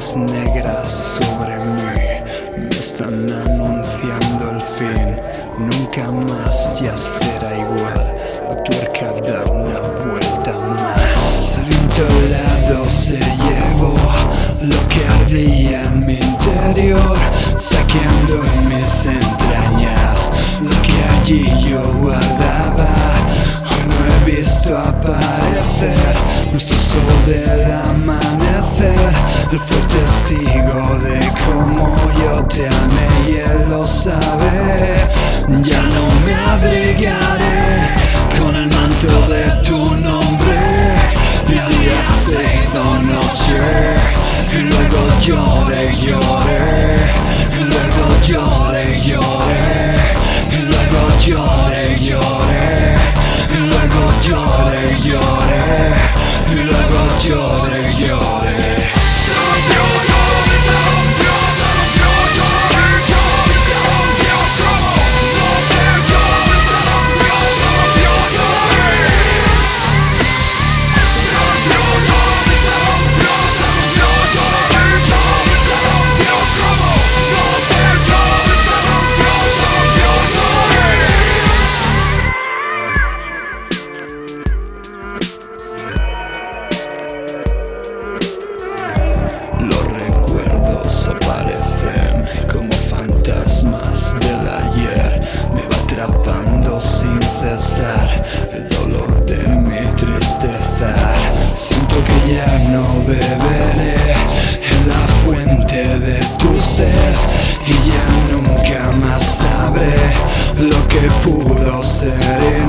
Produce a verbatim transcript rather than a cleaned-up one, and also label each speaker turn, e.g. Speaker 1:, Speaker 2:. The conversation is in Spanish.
Speaker 1: nubes negras sobre mí me están anunciando el fin. Nunca más ya será igual, la tuerca da una vuelta más. El viento helado se llevó lo que ardía en mi interior, saqueando en mis entrañas lo que allí yo guardaba. Hoy no he visto aparecer nuestro sol del amanecer. Él fue testigo de cómo yo te amé y él lo sabe. Ya no me abrigaré con el manto de tu nombre. El día se hizo noche y luego lloré, lloré, y luego lloré, lloré, y luego lloré, lloré, y luego lloré, lloré, y luego lloré, lloré. Aparecen como fantasmas del ayer. Me va atrapando sin cesar el dolor de mi tristeza. Siento que ya no beberé en la fuente de tu sed y ya nunca más sabré lo que pudo ser.